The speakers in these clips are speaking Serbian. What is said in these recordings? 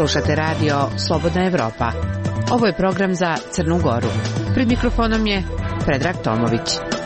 Slušate radio Slobodna Evropa. Ovo je program za Crnu Goru. Pred mikrofonom je Predrag Tomović.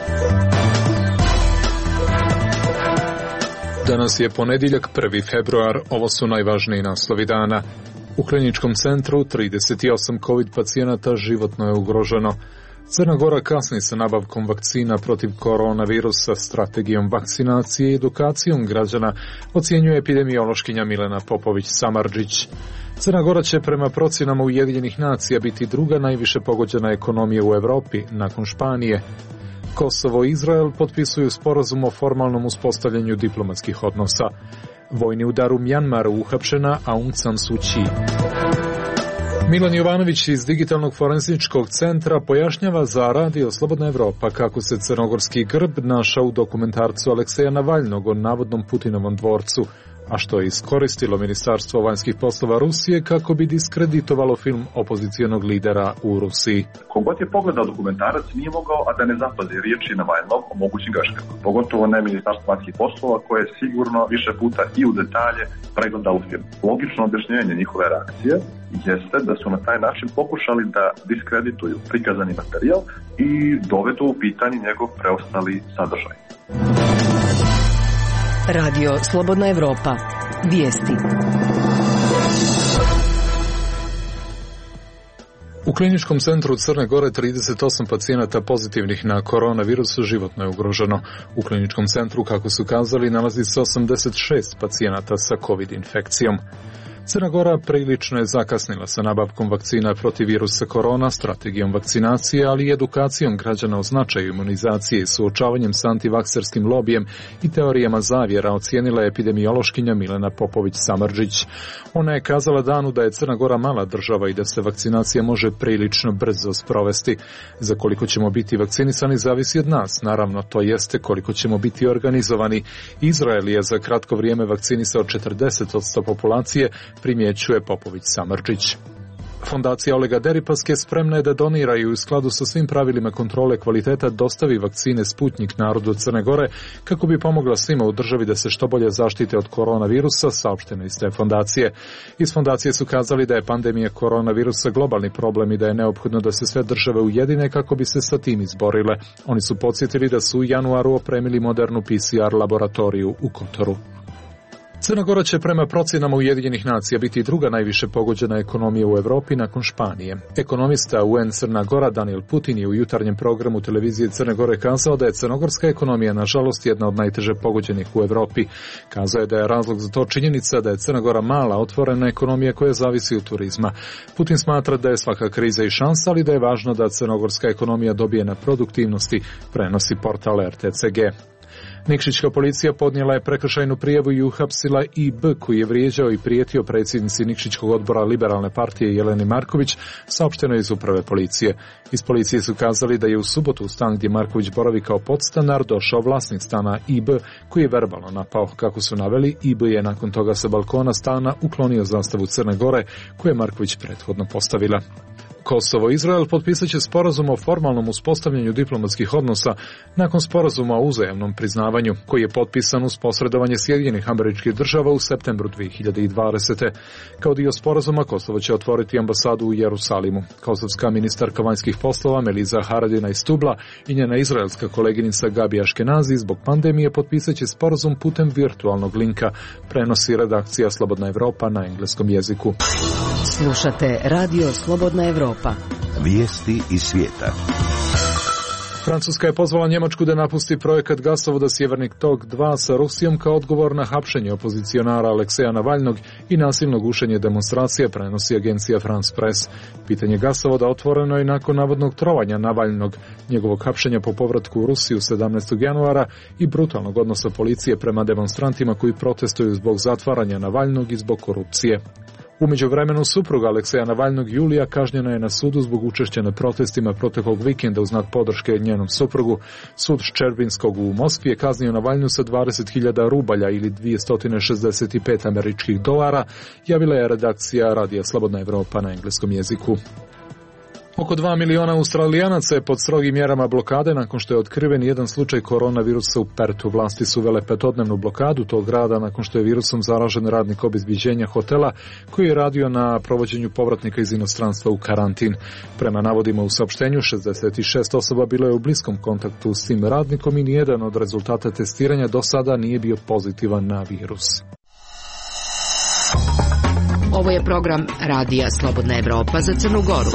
Danas je ponedjeljak, 1. februar, ovo su najvažniji naslovi dana. U kliničkom centru 38 COVID pacijenata životno je ugroženo. Crna Gora kasni sa nabavkom vakcina protiv koronavirusa, strategijom vakcinacije i edukacijom građana, ocjenjuje epidemiološkinja Milena Popović-Samardžić. Crna Gora će prema procjenama Ujedinjenih nacija biti druga najviše pogođena ekonomija u Europi, nakon Španije. Kosovo i Izrael potpisuju sporazum o formalnom uspostavljanju diplomatskih odnosa. Vojni udar u Mjanmaru, uhapšena Aung San Suu Kyi. Milan Jovanović iz Digitalnog forenzičkog centra pojašnjava za radio Slobodna Evropa kako se crnogorski grb našao u dokumentarcu Alekseja Navalnog o navodnom Putinovom dvorcu, a što je iskoristilo Ministarstvo vanjskih poslova Rusije kako bi diskreditovalo film opozicionog lidera u Rusiji. Kogod je pogledao dokumentarac nije mogao, a da ne zapazi riječi Navalnog o mogućim greškama. Pogotovo ne Ministarstvo vanjskih poslova koje je sigurno više puta i u detalje pregledalo film. Logično objašnjenje njihove reakcije jeste da su na taj način pokušali da diskredituju prikazani materijal i dovedu u pitanje njegov preostali sadržaj. Radio Slobodna Evropa. Vijesti. U kliničkom centru Crne Gore 38 pacijenata pozitivnih na koronavirus životno je ugroženo. U kliničkom centru, kako su kazali, nalazi se 86 pacijenata sa COVID infekcijom. Crna Gora prilično je zakasnila sa nabavkom vakcina protiv virusa korona, strategijom vakcinacije, ali i edukacijom građana o značaju imunizacije i suočavanjem s antivakserskim lobijem i teorijama zavjera, ocijenila je epidemiološkinja Milena Popović-Samardžić. Ona je kazala Danu da je Crna Gora mala država i da se vakcinacija može prilično brzo sprovesti. Za koliko ćemo biti vakcinisani zavisi od nas, naravno to jeste koliko ćemo biti organizovani. Izrael je za kratko vrijeme vakcinisao 40% populacije, primjećuje Popović-Samardžić. Fondacija Olega Deripaske spremna je da donira i u skladu sa svim pravilima kontrole kvaliteta dostavi vakcine Sputnjik narodu Crne Gore kako bi pomogla svima u državi da se što bolje zaštite od koronavirusa, saopšteno iz te fondacije. Iz fondacije su kazali da je pandemija koronavirusa globalni problem i da je neophodno da se sve države ujedine kako bi se sa tim izborile. Oni su podsjetili da su u januaru opremili modernu PCR laboratoriju u Kotoru. Crna Gora će prema procjenama Ujedinjenih nacija biti druga najviše pogođena ekonomija u Europi nakon Španije. Ekonomista UN Crna Gora Daniel Putin je u jutarnjem programu televizije Crne Gore kazao da je crnogorska ekonomija nažalost jedna od najteže pogođenih u Europi. Kazao je da je razlog za to činjenica da je Crna Gora mala, otvorena ekonomija koja zavisi od turizma. Putin smatra da je svaka kriza i šansa, ali da je važno da crnogorska ekonomija dobije na produktivnosti, prenosi portal RTCG. Nikšićka policija podnijela je prekršajnu prijavu i uhapsila IB koji je vrijeđao i prijetio predsjednici Nikšićkog odbora Liberalne partije Jeleni Marković, saopšteno iz uprave policije. Iz policije su kazali da je u subotu u stan gdje Marković boravi kao podstanar došao vlasnik stana IB koji je verbalno napao. Kako su naveli, IB je nakon toga sa balkona stana uklonio zastavu Crne Gore koju je Marković prethodno postavila. Kosovo i Izrael potpisat će sporazum o formalnom uspostavljanju diplomatskih odnosa nakon sporazuma o uzajamnom priznavanju, koji je potpisan uz posredovanje Sjedinjenih Američkih Država u septembru 2020. Kao dio sporazuma Kosovo će otvoriti ambasadu u Jerusalimu. Kosovska ministarka vanjskih poslova Meliza Haradina iz Tubla i njena izraelska koleginica Gabi Aškenazi zbog pandemije potpisat će sporazum putem virtualnog linka, prenosi redakcija Slobodna Evropa na engleskom jeziku. Slušate radio Slobodna Evropa. Vijesti iz svijeta. Francuska je pozvala Njemačku da napusti projekat gasovoda Sjeverni tok 2 sa Rusijom kao odgovor na hapšenje opozicionara Alekseja Navalnog i nasilno gušenje demonstracije, prenosi agencija France Press. Pitanje gasovoda otvoreno je nakon navodnog trovanja Navalnog, njegovog hapšenja po povratku u Rusiju 17. januara i brutalnog odnosa policije prema demonstrantima koji protestuju zbog zatvaranja Navalnog i zbog korupcije. U međuvremenu supruga Alekseja Navalnog Julija kažnjena je na sudu zbog učešća na protestima proteklog vikenda u znak podrške njenom suprugu. Sud Ščerbinskog u Moskvi je kaznio Navalnju sa 20.000 rubalja ili 265 američkih dolara, javila je redakcija Radija Slobodna Evropa na engleskom jeziku. Oko 2 miliona Australijanaca je pod strogim mjerama blokade nakon što je otkriven jedan slučaj koronavirusa u Pertu. Vlasti su uvele 5-dnevnu blokadu tog grada nakon što je virusom zaražen radnik obezbiđenja hotela koji je radio na provođenju povratnika iz inostranstva u karantin. Prema navodima u saopštenju, 66 osoba bilo je u bliskom kontaktu s tim radnikom i nijedan od rezultata testiranja do sada nije bio pozitivan na virus. Ovo je program Radija Slobodna Evropa za Crnu Goru.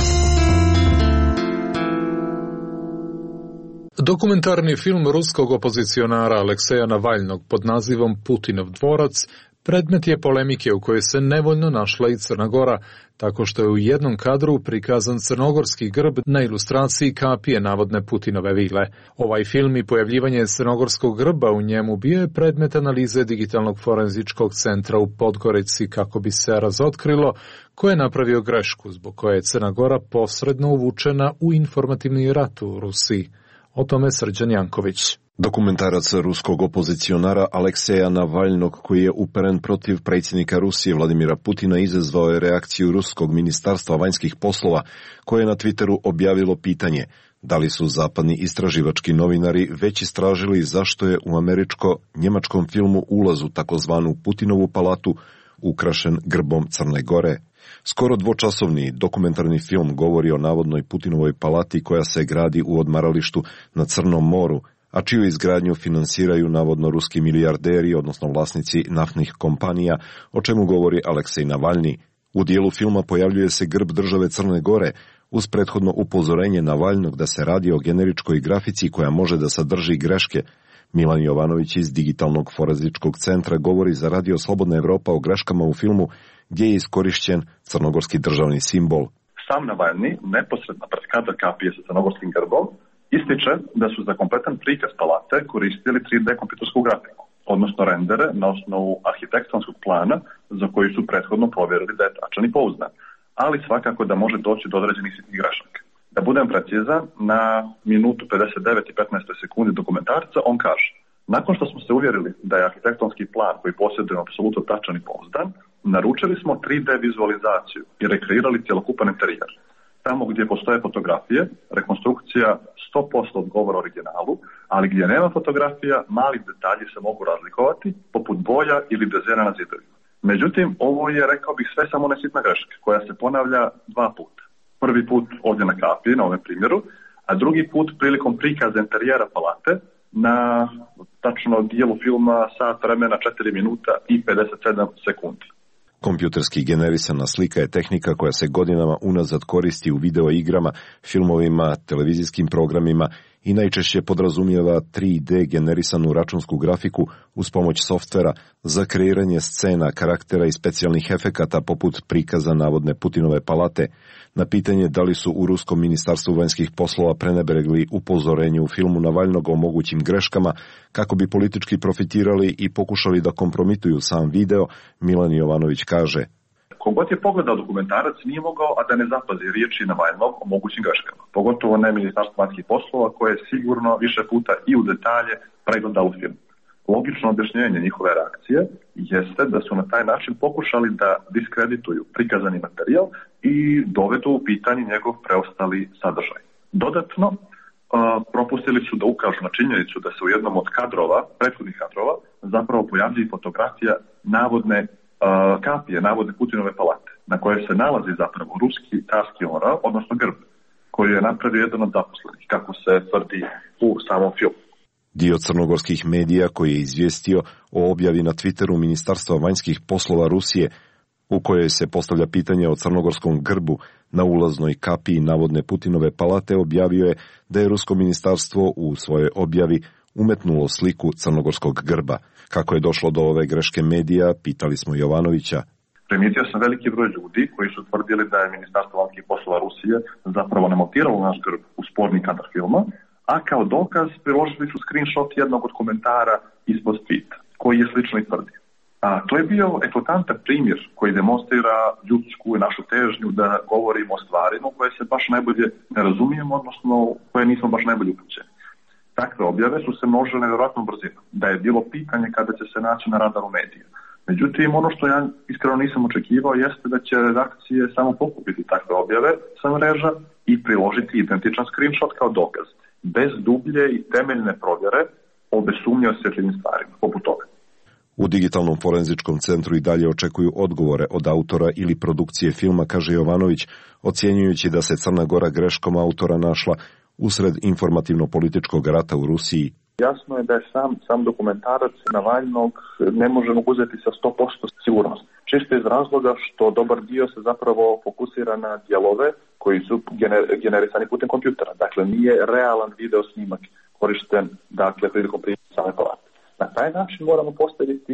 Dokumentarni film ruskog opozicionara Alekseja Navalnog pod nazivom Putinov dvorac predmet je polemike u kojoj se nevoljno našla i Crna Gora, tako što je u jednom kadru prikazan crnogorski grb na ilustraciji kapije navodne Putinove vile. Ovaj film i pojavljivanje crnogorskog grba u njemu bio je predmet analize digitalnog forenzičkog centra u Podgorici kako bi se razotkrilo ko je napravio grešku zbog koje je Crna Gora posredno uvučena u informativni rat u Rusiji. O tome Srđan Janković. Dokumentarac ruskog opozicionara Alekseja Navalnog, koji je uperen protiv predsjednika Rusije Vladimira Putina, izazvao je reakciju ruskog ministarstva vanjskih poslova, koje je na Twitteru objavilo pitanje da li su zapadni istraživački novinari već istražili zašto je u američko-njemačkom filmu Ulaz u takozvanu Putinovu palatu ukrašen grbom Crne Gore. Skoro dvočasovni dokumentarni film govori o navodnoj Putinovoj palati koja se gradi u odmaralištu na Crnom moru, a čiju izgradnju finansiraju navodno ruski milijarderi, odnosno vlasnici naftnih kompanija, o čemu govori Aleksej Navalni. U dijelu filma pojavljuje se grb države Crne Gore, uz prethodno upozorenje Navalnog da se radi o generičkoj grafici koja može da sadrži greške. Milan Jovanović iz Digitalnog forenzičkog centra govori za Radio Slobodna Evropa o greškama u filmu gdje je iskorišćen crnogorski državni simbol. Sam Navalni, neposredno pred kadar kapije sa crnogorskim grbom, ističe da su za kompletan prikaz palate koristili 3D kompjutersku grafiku, odnosno rendere na osnovu arhitektonskog plana za koji su prethodno provjerili da je tačan i pouzdan, ali svakako da može doći do određenih sitnih grešaka. Da budem precizan, na minutu 59 i 15 sekundi dokumentarca on kaže: nakon što smo se uvjerili da je arhitektonski plan koji posjedujemo apsolutno tačan i pouzdan, naručili smo 3D vizualizaciju i rekreirali cjelokupan interijer. Tamo gdje postoje fotografije, rekonstrukcija 100% odgovara originalu, ali gdje nema fotografija, mali detalji se mogu razlikovati, poput boja ili dezena na zidovima. Međutim, ovo je, rekao bih, sve samo nesitna greška, koja se ponavlja 2 puta. Prvi put ovdje na kapiji, na ovom primjeru, a drugi put prilikom prikaza interijera palate na tačno dijelu filma sat vremena 4 minuta i 57 sekundi. Kompjuterski generisana slika je tehnika koja se godinama unazad koristi u videoigrama, filmovima, televizijskim programima i najčešće podrazumijeva 3D generisanu računsku grafiku uz pomoć softvera za kreiranje scena, karaktera i specijalnih efekata poput prikaza navodne Putinove palate. Na pitanje da li su u ruskom ministarstvu vanjskih poslova prenebregli upozorenje u filmu Navalnog o mogućim greškama kako bi politički profitirali i pokušali da kompromituju sam video, Milan Jovanović kaže: Kogod je pogledao dokumentarac nije mogao a da ne zapazi riječi Navalnog o mogućim greškama, pogotovo ne ministarstvo vanjskih poslova koje je sigurno više puta i u detalje pregledalo film. Logično objašnjenje njihove reakcije jeste da su na taj način pokušali da diskredituju prikazani materijal i dovedu u pitanje njegov preostali sadržaj. Dodatno, propustili su da ukažu na činjenicu da se u jednom od kadrova, prethodnih kadrova, zapravo pojavljuje fotografija navodne kapije, navodne Putinove palate, na kojoj se nalazi zapravo ruski carski orao, odnosno grb, koji je napravio jedan od zaposlenih, kako se tvrdi u samom filmu. Dio crnogorskih medija koji je izvijestio o objavi na Twitteru Ministarstva vanjskih poslova Rusije, u kojoj se postavlja pitanje o crnogorskom grbu na ulaznoj kapiji navodne Putinove palate, objavio je da je rusko ministarstvo u svojoj objavi umetnulo sliku crnogorskog grba. Kako je došlo do ove greške medija, pitali smo Jovanovića. Primijetio sam veliki broj ljudi koji su tvrdili da je Ministarstvo vanjskih poslova Rusije zapravo nemontiralo naš grb u sporni kadar filma, a kao dokaz priložili su screenshot jednog od komentara ispod tweeta, koji je slično i tvrdio. A to je bio eklatantan primjer koji demonstrira ljudsku i našu težnju da govorimo o stvarima koje se baš najbolje ne razumijemo, odnosno koje nismo baš najbolje upućeni. Takve objave su se množile nevjerojatnom brzinom, da je bilo pitanje kada će se naći na radaru medija. Međutim, ono što ja iskreno nisam očekivao jeste da će redakcije samo pokupiti takve objave sa mreža i priložiti identičan screenshot kao dokaz, bez dublje i temeljne provjere o bez sumnje osjetljivim stvarima, poput toga. U Digitalnom forenzičkom centru i dalje očekuju odgovore od autora ili produkcije filma, kaže Jovanović, ocjenjujući da se Crna Gora greškom autora našla usred informativno-političkog rata u Rusiji. Jasno je da je sam dokumentarac Navalnog ne možemo uzeti sa 100% sigurnost. Čisto iz razloga što dobar dio se zapravo fokusira na dijelove koji su generisani putem kompjutera. Dakle, nije realan video snimak korišten, prilikom prijema same palate. Na taj način moramo postaviti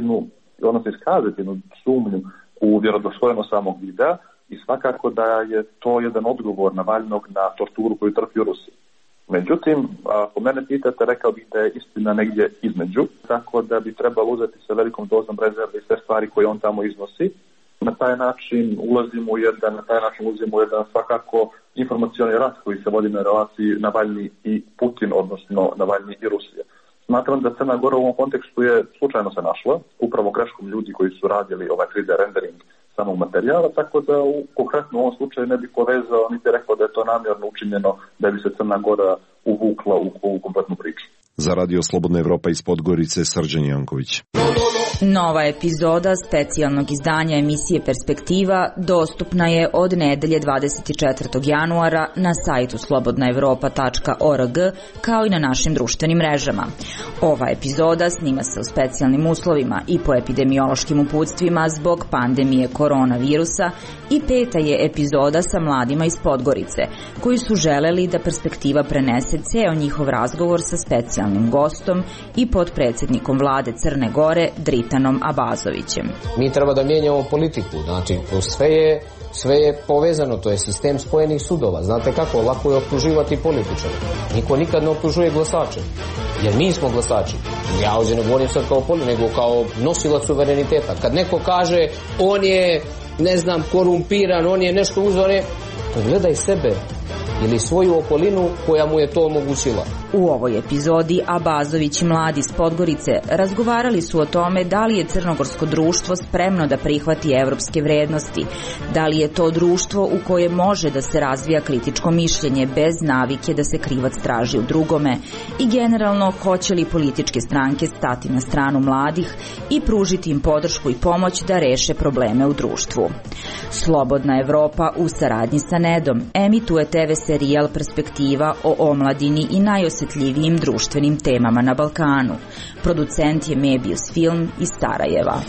iskazati jednu sumnju u vjerodostojnost samog videa i svakako da je to jedan odgovor Navalnog na torturu koju trpi u Rusiji. Međutim, ako mene pitate, rekao bih da je istina negdje između, tako da bi trebalo uzeti sa velikom dozom rezerve sve stvari koje on tamo iznosi. Na taj način ulazimo u jedan svakako informacioni rat koji se vodi na relaciji Navalni i Putin, odnosno Navalni i Rusija. Smatram da Crna Gora u ovom kontekstu je slučajno se našla, upravo greškom ljudi koji su radili ovaj 3D rendering samog materijala, tako da konkretno u ovom slučaju ne bih povezao niti rekao da je to namjerno učinjeno da bi se Crna Gora uvukla u ovu kompletnu priču. Za Radio Slobodna Evropa iz Podgorice, Srđan Janković. Nova epizoda specijalnog izdanja emisije Perspektiva dostupna je od nedelje 24. januara na sajtu slobodnaevropa.org kao i na našim društvenim mrežama. Ova epizoda snima se u specijalnim uslovima i po epidemiološkim uputstvima zbog pandemije koronavirusa i 5. je epizoda sa mladima iz Podgorice, koji su želeli da Perspektiva prenese ceo njihov razgovor sa specijalnim gostom i potpredsjednikom vlade Crne Gore Dritanom Abazovićem. Mi treba da mijenjamo politiku, znači sve je povezano, to je sistem spojenih sudova. Znate kako, lako je optuživati političare. Niko nikad ne optužuje glasače, jer mi smo glasači. Ja ovdje ne govorim sad kao nego kao nosilac suvereniteta. Kad neko kaže on je, korumpiran, on je nešto uzore, pogledaj sebe ili svoju okolinu koja mu je to omogućila. U ovoj epizodi Abazović i mladi iz Podgorice razgovarali su o tome da li je crnogorsko društvo spremno da prihvati evropske vrednosti, da li je to društvo u koje može da se razvija kritičko mišljenje bez navike da se krivac traži u drugome i generalno hoće li političke stranke stati na stranu mladih i pružiti im podršku i pomoć da reše probleme u društvu. Slobodna Evropa u saradnji sa Nedom emituje TV serijal Perspektiva o omladini i najosjetljivijim društvenim temama na Balkanu. Producent je Mebius Film iz Sarajeva.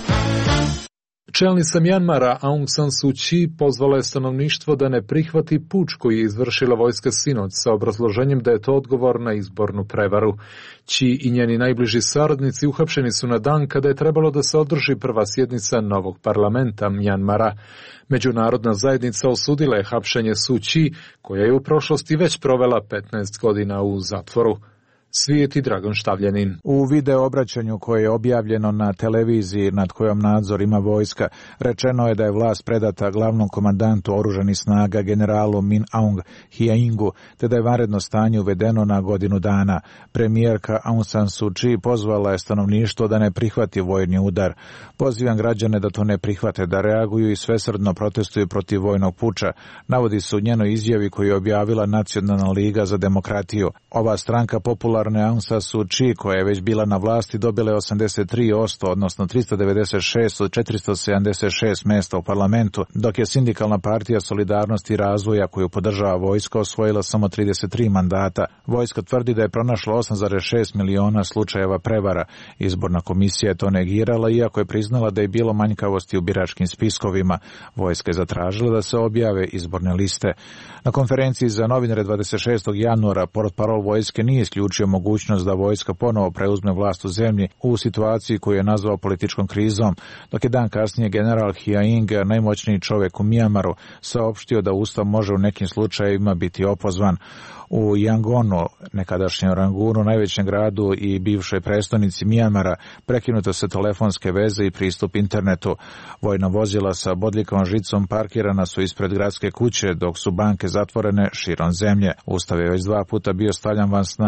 Čelnica Mjanmara Aung San Suu Kyi pozvala je stanovništvo da ne prihvati puč koji je izvršila vojska sinoć sa obrazloženjem da je to odgovor na izbornu prevaru. Kyi i njeni najbliži saradnici uhapšeni su na dan kada je trebalo da se održi prva sjednica novog parlamenta Mjanmara. Međunarodna zajednica osudila je hapšenje Suu Kyi, koja je u prošlosti već provela 15 godina u zatvoru. Svijet i Dragan Štavljanin. U video obraćanju koje je objavljeno na televiziji nad kojom nadzor ima vojska, rečeno je da je vlast predata glavnom komandantu oružanih snaga generalu Min Aung Hlaingu, te da je vanredno stanje uvedeno na godinu dana. Premijerka Aung San Suu Kyi pozvala je stanovništvo da ne prihvati vojni udar. Pozivam građane da to ne prihvate, da reaguju i svesrdno protestuju protiv vojnog puča, navodi se u njenoj izjavi koju je objavila Nacionalna liga za demokratiju. Ova stranka popularne Aung San Suu Kyi, koja je već bila na vlasti, dobila je 83%, odnosno 396 od 476 mjesta u parlamentu, dok je Sindikalna partija solidarnosti i razvoja, koju podržava vojska, osvojila samo 33 mandata. Vojska tvrdi da je pronašla 8,6 miliona slučajeva prevara. Izborna komisija je to negirala, iako je priznala da je bilo manjkavosti u biračkim spiskovima. Vojska je zatražila da se objave izborne liste. Na konferenciji za novinare 26. januara portparol vojske nije isključio mogućnost da vojska ponovo preuzme vlast u zemlji u situaciji koju je nazvao političkom krizom, dok je dan kasnije general Hlaing, najmoćniji čovjek u Mjanmaru, saopštio da ustav može u nekim slučajevima biti opozvan. U Yangonu, nekadašnjem Rangunu, najvećem gradu i bivšoj prestonici Mjanmara, prekinuto se telefonske veze i pristup internetu. Vojna vozila sa bodljikavom žicom parkirana su ispred gradske kuće, dok su banke zatvorene širom zemlje. Ustav je već 2 puta bio stavljan van snage, oba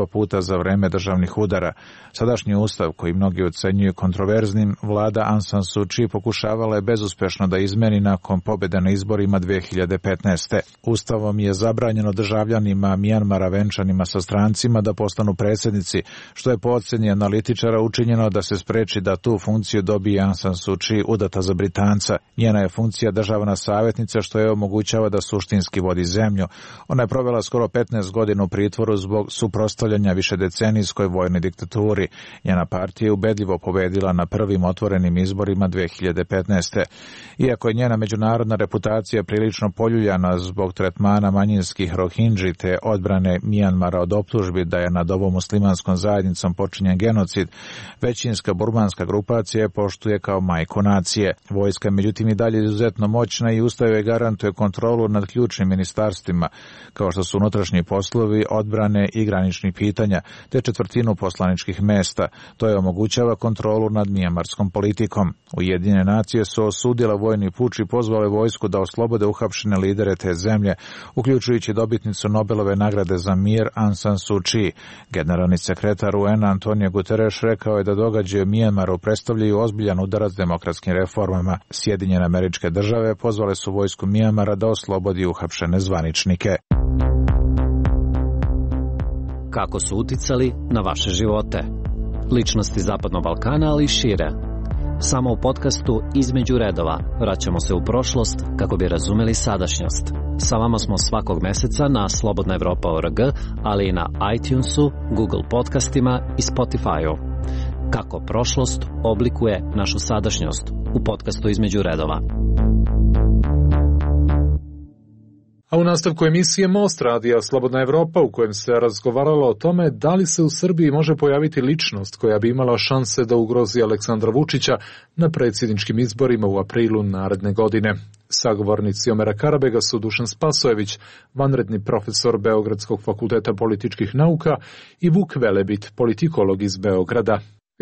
puta za vreme državnih udara. Sadašnji ustav, koji mnogi ocenjuju kontroverznim, vlada Aung San Suu Kyi pokušavala je bezuspešno da izmeni nakon pobjede na izborima 2015. Ustavom je zabranjeno državljanima Mijanmara venčanima sa strancima da postanu predsjednici, što je po ocjeni analitičara učinjeno da se spreči da tu funkciju dobije Aung San Suu Kyi udata za Britanca. Njena je funkcija državna savjetnica, što je omogućava da suštinski vodi zemlju. Ona je provela skoro 15 godina u pritvoru zbog suprotstavljanja višedecenijskoj vojnoj diktaturi. Njena partija je ubedljivo pobedila na prvim otvorenim izborima 2015. Iako je njena međunarodna reputacija prilično poljuljana zbog tretmana manjinskih Rohingji te odbrane Mijanmara od optužbi da je nad ovom muslimanskom zajednicom počinjen genocid, većinska burmanska grupacija je poštuje kao majku nacije. Vojska je međutim i dalje izuzetno moćna i ustav joj garantuje kontrolu nad ključnim ministarstvima, kao što su unutrašnji poslovi, odbrane i graničnih pitanja, te četvrtinu poslaničkih mesta. To je omogućava kontrolu nad mijamarskom politikom. Ujedinjene nacije su osudile vojni puč i pozvale vojsku da oslobode uhapšene lidere te zemlje, uključujući dobitnicu Nobelove nagrade za mir Aung San Suu Kyi. Generalni sekretar UN Antonio Guterres rekao je da događaji u Mijanmaru predstavljaju ozbiljan udarac demokratskim reformama. Sjedinjene Američke Države pozvale su vojsku Mijanmara da oslobodi uhapšene zvaničnike. Kako su uticali na vaše živote? Ličnosti Zapadnog Balkana, ali i šire. Samo u podcastu Između redova vraćamo se u prošlost kako bi razumeli sadašnjost. Sa vama smo svakog meseca na slobodnaevropa.org, ali i na iTunesu, Google podcastima i Spotify-u. Kako prošlost oblikuje našu sadašnjost u podcastu Između redova. A u nastavku emisije Most radija Slobodna Evropa, u kojem se razgovaralo o tome da li se u Srbiji može pojaviti ličnost koja bi imala šanse da ugrozi Aleksandra Vučića na predsjedničkim izborima u aprilu naredne godine. Sagovornici Omera Karabega su Dušan Spasojević, vanredni profesor Beogradskog fakulteta političkih nauka, i Vuk Velebit, politikolog iz Beograda.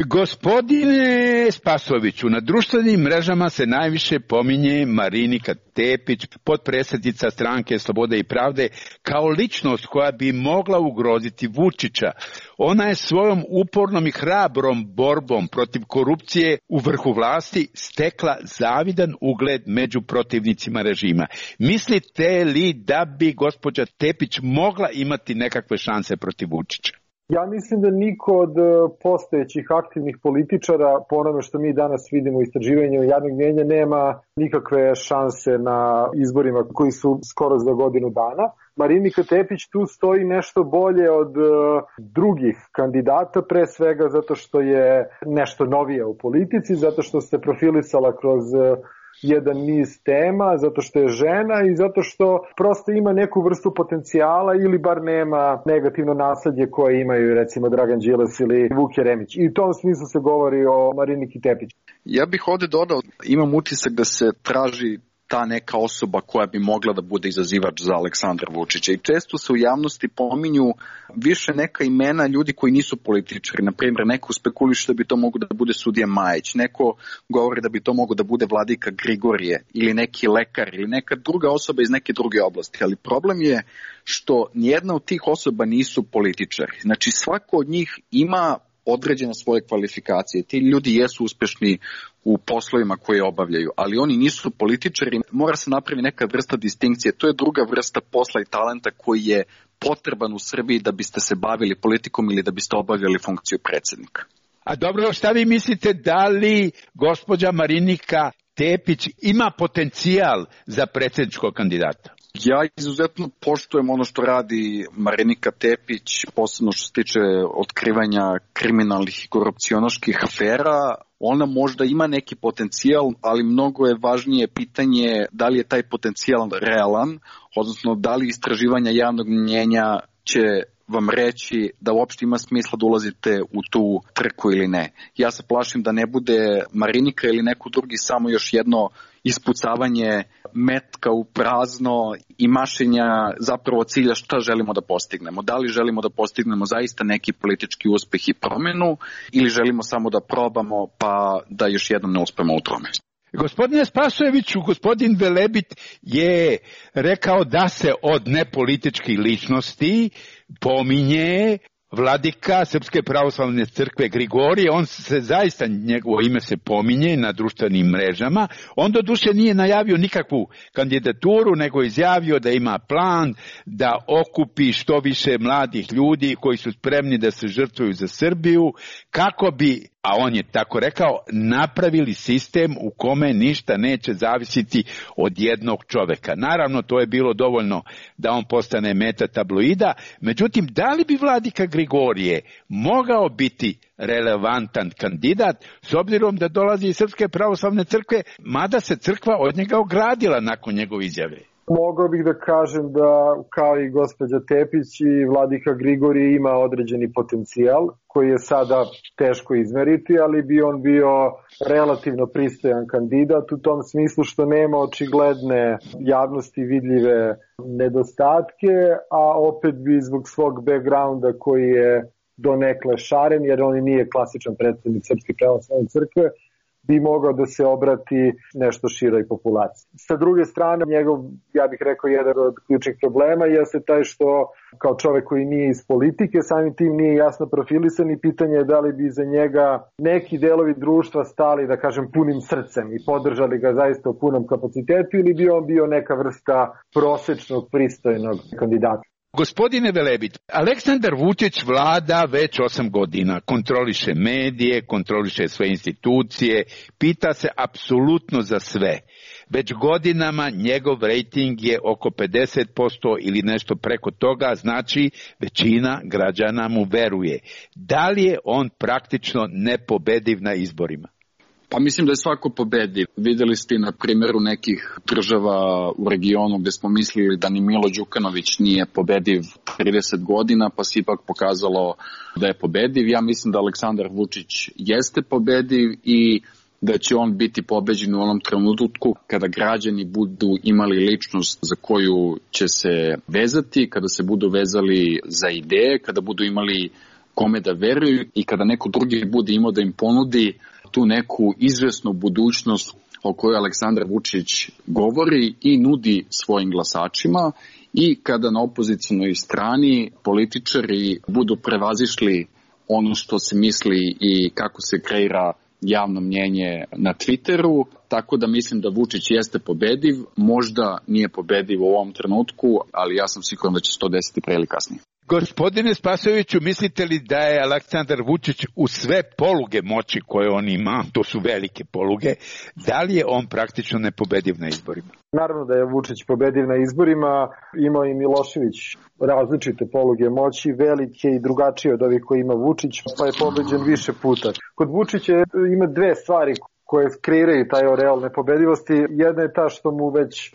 Gospodine Spasoviću, na društvenim mrežama se najviše pominje Marinika Tepić, potpredsjednica Stranke Slobode i pravde, kao ličnost koja bi mogla ugroziti Vučića. Ona je svojom upornom i hrabrom borbom protiv korupcije u vrhu vlasti stekla zavidan ugled među protivnicima režima. Mislite li da bi gospođa Tepić mogla imati nekakve šanse protiv Vučića? Ja mislim da niko od postojećih aktivnih političara, po onome što mi danas vidimo u istraživanju javnog mnijenja, nema nikakve šanse na izborima koji su skoro za godinu dana. Marinika Tepić tu stoji nešto bolje od drugih kandidata, pre svega zato što je nešto novije u politici, zato što se profilisala kroz jedan niz tema, zato što je žena i zato što prosto ima neku vrstu potencijala ili bar nema negativno nasledje koje imaju recimo Dragan Đilas ili Vuk Jeremić. I u tom smislu se govori o Mariniki Tepić. Ja bih ovdje dodao, imam utisak da se traži ta neka osoba koja bi mogla da bude izazivač za Aleksandra Vučića. I često se u javnosti pominju više neka imena ljudi koji nisu političari. Naprimjer, neko spekuliše da bi to mogo da bude sudija Majić, neko govori da bi to mogo da bude vladika Grigorije ili neki lekar ili neka druga osoba iz neke druge oblasti. Ali problem je što nijedna od tih osoba nisu političari. Znači, svako od njih ima određene svoje kvalifikacije. Ti ljudi jesu uspešni u poslovima koje obavljaju, ali oni nisu političari. Mora se napraviti neka vrsta distinkcije. To je druga vrsta posla i talenta koji je potreban u Srbiji da biste se bavili politikom ili da biste obavljali funkciju predsjednika. A dobro, šta vi mislite, da li gospođa Marinika Tepić ima potencijal za predsjedničkog kandidata? Ja izuzetno poštujem ono što radi Marinika Tepić, posebno što se tiče otkrivanja kriminalnih i korupcionaških afera. Ona možda ima neki potencijal, ali mnogo je važnije pitanje da li je taj potencijal realan, odnosno da li istraživanja javnog mnjenja će vam reći da uopšte ima smisla da ulazite u tu trku ili ne. Ja se plašim da ne bude Marinika ili neko drugi samo još jedno ispucavanje metka u prazno i mašenja zapravo cilja šta želimo da postignemo. Da li želimo da postignemo zaista neki politički uspeh i promenu ili želimo samo da probamo pa da još jednom ne uspemo u tome. Gospodine Spasojeviću, gospodin Velebit je rekao da se od nepolitičkih ličnosti pominje vladika Srpske pravoslavne crkve Grigorije, on se zaista, njegovo ime se pominje na društvenim mrežama, on do duše nije najavio nikakvu kandidaturu, nego izjavio da ima plan da okupi što više mladih ljudi koji su spremni da se žrtvuju za Srbiju, kako bi, a on je tako rekao, napravili sistem u kome ništa neće zavisiti od jednog čoveka. Naravno, to je bilo dovoljno da on postane meta tabloida, međutim, da li bi vladika Grigorije mogao biti relevantan kandidat s obzirom da dolazi iz Srpske pravoslavne crkve, mada se crkva od njega ogradila nakon njegove izjave? Mogao bih da kažem da, kao i gospođa Tepić, i vladika Grigorije ima određeni potencijal koji je sada teško izmeriti, ali bi on bio relativno pristojan kandidat u tom smislu što nema očigledne javnosti vidljive nedostatke, a opet bi zbog svog backgrounda koji je donekle šaren, jer on nije klasičan predstavnik Srpske pravoslavne crkve, bi mogao da se obrati nešto široj populaciji. Sa druge strane, njegov, ja bih rekao, jedan od ključnih problema jeste taj što kao čovek koji nije iz politike, samim tim nije jasno profilisan i pitanje je da li bi za njega neki delovi društva stali, da kažem, punim srcem i podržali ga zaista u punom kapacitetu ili bi on bio neka vrsta prosečnog, pristojnog kandidata. Gospodine Velebit, Aleksandar Vučić vlada već 8 godina, kontroliše medije, kontroliše sve institucije, pita se apsolutno za sve. Već godinama njegov rejting je oko 50% ili nešto preko toga, znači većina građana mu veruje. Da li je on praktično nepobediv na izborima? Pa mislim da je svako pobediv. Videli ste na primjeru nekih država u regionu gde smo mislili da ni Milo Đukanović nije pobediv 30 godina, pa se ipak pokazalo da je pobediv. Ja mislim da Aleksandar Vučić jeste pobediv i da će on biti pobeđen u onom trenutku kada građani budu imali ličnost za koju će se vezati, kada se budu vezali za ideje, kada budu imali kome da veruju i kada neko drugi bude imao da im ponudi tu neku izvesnu budućnost o kojoj Aleksandar Vučić govori i nudi svojim glasačima i kada na opozicionoj strani političari budu prevazišli ono što se misli i kako se kreira javno mnjenje na Twitteru, tako da mislim da Vučić jeste pobediv, možda nije pobediv u ovom trenutku, ali ja sam siguran da će se to desiti pre ili kasnije. Gospodine Spasojeviću, mislite li da je Aleksandar Vučić u sve poluge moći koje on ima, to su velike poluge, da li je on praktično nepobediv na izborima? Naravno da je Vučić pobediv na izborima, imao i Milošević različite poluge moći, velike i drugačije od ovih koje ima Vučić, pa je pobeđen više puta. Kod Vučića ima dve stvari koje kreiraju taj oreal nepobedivosti. Jedna je ta što mu već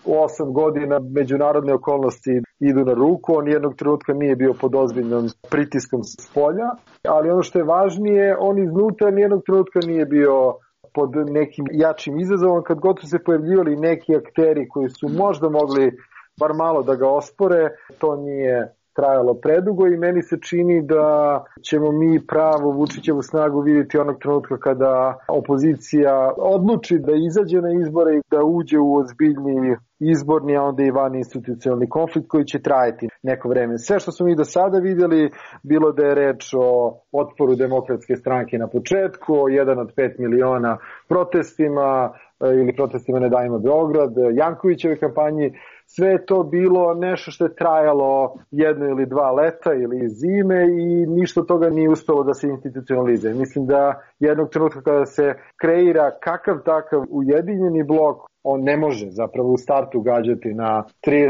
8 godina međunarodne okolnosti idu na ruku, on jednog trenutka nije bio pod ozbiljnom pritiskom s polja, ali ono što je važnije, on iznutra nijednog trenutka nije bio pod nekim jačim izazovom, kad god su se pojavljivali neki akteri koji su možda mogli bar malo da ga ospore, to nije trajalo predugo i meni se čini da ćemo mi pravo Vučićevu snagu vidjeti onog trenutka kada opozicija odluči da izađe na izbore i da uđe u ozbiljni izborni, a onda i van institucionalni konflikt koji će trajati neko vreme. Sve što smo mi do sada vidjeli, bilo da je reč o otporu Demokratske stranke na početku, o 1 od 5 miliona protestima ili protestima Ne davimo Beograd, Jankovićeve kampanji, sve je to bilo nešto što je trajalo 1 ili 2 leta ili zime i ništa toga nije uspelo da se institucionalizuje. Mislim da jednog trenutka kada se kreira kakav takav ujedinjeni blok, on ne može zapravo u startu gađati na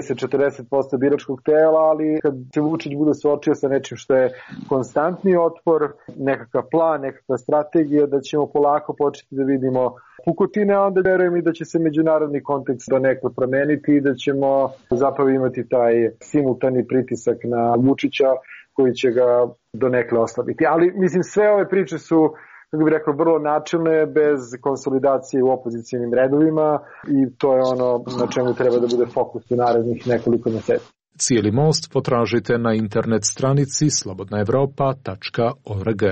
30-40% biračkog tela, ali kad se Vučić bude suočio sa nečim što je konstantni otpor, nekakav plan, nekakva strategija, da ćemo polako početi da vidimo pukotine, a onda verujem i da će se međunarodni kontekst donekle promeniti i da ćemo zapravo imati taj simultani pritisak na Vučića koji će ga donekle oslabiti. Ali mislim sve ove priče su, kako bih rekao, vrlo načelne, bez konsolidacije u opozicijnim redovima i to je ono na čemu treba da bude fokus u narednih nekoliko mjeseci. Cijeli most potražite na internet stranici slobodnaevropa.org.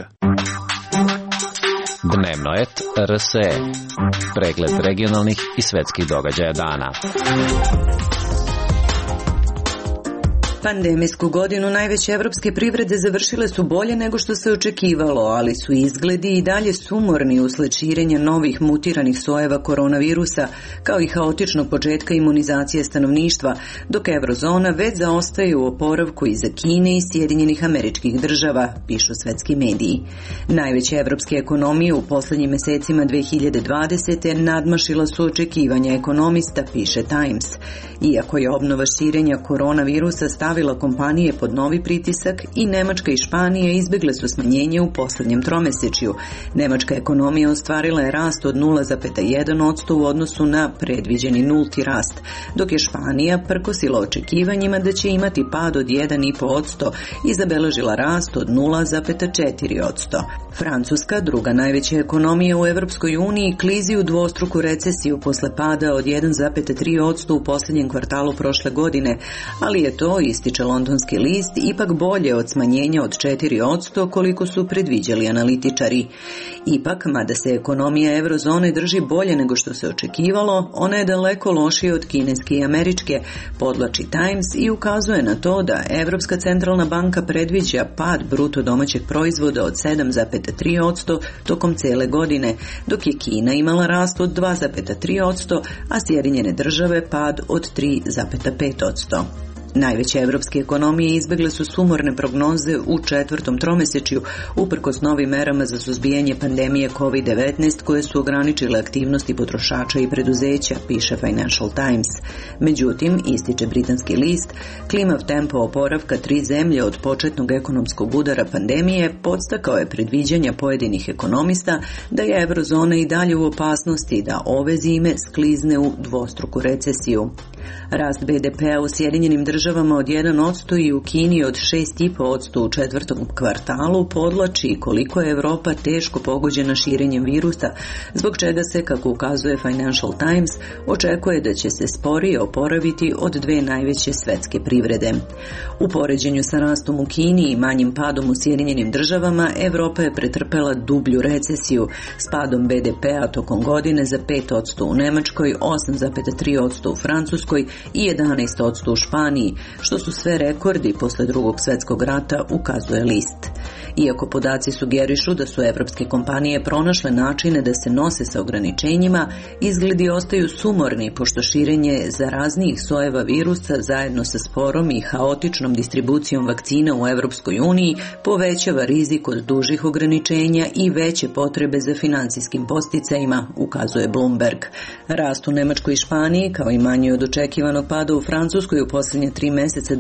Dnevnoet RSE. Pregled regionalnih i svetskih događaja dana. Pandemijsku godinu najveće evropske privrede završile su bolje nego što se očekivalo, ali su izgledi i dalje sumorni usled širenja novih mutiranih sojeva koronavirusa, kao i haotičnog početka imunizacije stanovništva, dok eurozona već zaostaje u oporavku iza Kine i Sjedinjenih Američkih Država, pišu svetski mediji. Najveće evropske ekonomije u poslednjim mesecima 2020. nadmašila su očekivanja ekonomista, piše Times. Iako je obnova širenja koronavirusa stavila kompanije pod novi pritisak, i Nemačka i Španija izbegle su smanjenje u poslednjem tromesečju. Nemačka ekonomija ostvarila je rast od 0,1% u odnosu na predviđeni nulti rast, dok je Španija prkosila očekivanjima da će imati pad od 1,5% i zabeležila rast od 0,4%. Francuska, druga najveća ekonomija u Evropskoj uniji, klizi u dvostruku recesiju posle pada od 1,3% u posljednjem kvartalu prošle godine, ali je to, ističe londonski list, ipak bolje od smanjenja od 4% koliko su predviđali analitičari. Ipak, mada se ekonomija eurozone drži bolje nego što se očekivalo, ona je daleko lošija od kineske i američke, podvlači Times i ukazuje na to da Evropska centralna banka predviđa pad bruto domaćeg proizvoda od 7,3% tokom cele godine, dok je Kina imala rast od 2,3%, a Sjedinjene Države pad od 3,5%. Najveće evropske ekonomije izbegle su sumorne prognoze u četvrtom tromesečju, uprkos novim merama za suzbijanje pandemije COVID-19 koje su ograničile aktivnosti potrošača i preduzeća, piše Financial Times. Međutim, ističe britanski list, klimav tempo oporavka tri zemlje od početnog ekonomskog udara pandemije podstakao je predviđanja pojedinih ekonomista da je eurozona i dalje u opasnosti da ove zime sklizne u dvostruku recesiju. Rast BDP-a u Sjedinjenim Državama od 1% i u Kini od 6,5% u četvrtom kvartalu podlači koliko je Evropa teško pogođena širenjem virusa, zbog čega se, kako ukazuje Financial Times, očekuje da će se sporije oporaviti od dve najveće svetske privrede. U poređenju sa rastom u Kini i manjim padom u Sjedinjenim Državama, Evropa je pretrpela dublju recesiju s padom BDP-a tokom godine za 5% u Nemačkoj, 8,3% u Francuskoj i 11% u Španiji, što su sve rekordi posle Drugog svjetskog rata, ukazuje list. Iako podaci sugerišu da su evropske kompanije pronašle načine da se nose sa ograničenjima, izgledi ostaju sumorni pošto širenje zaraznijih sojeva virusa zajedno sa sporom i haotičnom distribucijom vakcina u Evropskoj uniji povećava rizik od dužih ograničenja i veće potrebe za finansijskim podsticajima, ukazuje Bloomberg. Rast u Nemačkoj i Španiji, kao i manji od očekivanog pada u Francuskoj u posljednje 3 meseca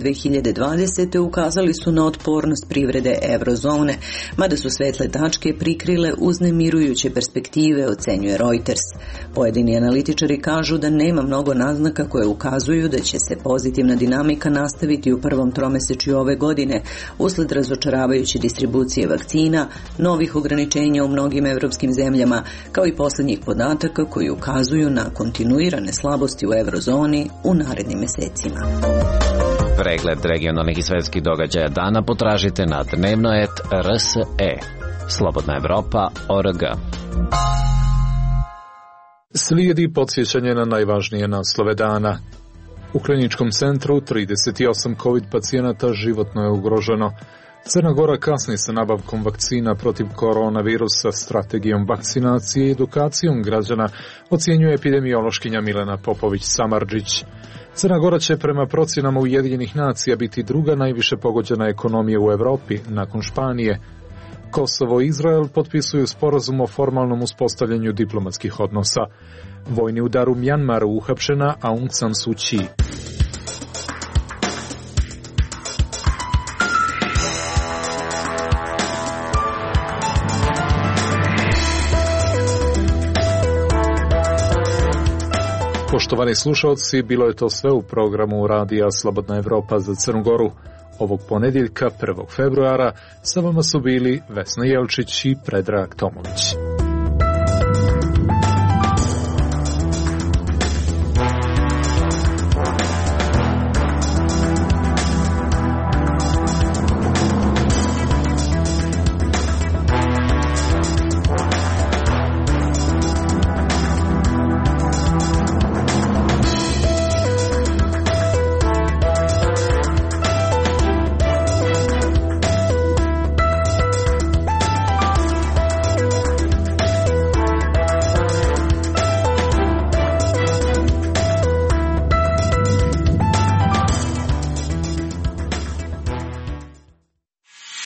2020. ukazali su na otpornost privrede eurozone, mada su svetle tačke prikrile uznemirujuće perspektive, ocenjuje Reuters. Pojedini analitičari kažu da nema mnogo naznaka koje ukazuju da će se pozitivna dinamika nastaviti u prvom tromesečju ove godine, usled razočaravajuće distribucije vakcina, novih ograničenja u mnogim evropskim zemljama, kao i posljednjih podataka koji ukazuju na kontinuirane slabosti u eurozoni u narednim mesecima. Pregled regionalnih i svetskih događaja dana potražite na dnevnoet.rse. Slobodna Evropa.org. Slijedi podsjećanje na najvažnije naslove dana. U kliničkom centru 38 COVID pacijenata životno je ugroženo. Crna Gora kasni sa nabavkom vakcina protiv koronavirusa, strategijom vakcinacije i edukacijom građana, ocjenjuje epidemiološkinja Milena Popović-Samardžić. Crna Gora će prema procjenama Ujedinjenih nacija biti druga najviše pogođena ekonomija u Evropi, nakon Španije. Kosovo i Izrael potpisuju sporazum o formalnom uspostavljanju diplomatskih odnosa. Vojni udar u Mjanmaru, uhapšena Aung San Suu Kyi. Poštovani slušalci, bilo je to sve u programu Radija Slobodna Evropa za Crnu Goru. Ovog ponedjeljka, 1. februara, sa vama su bili Vesna Jelčić i Predrag Tomović.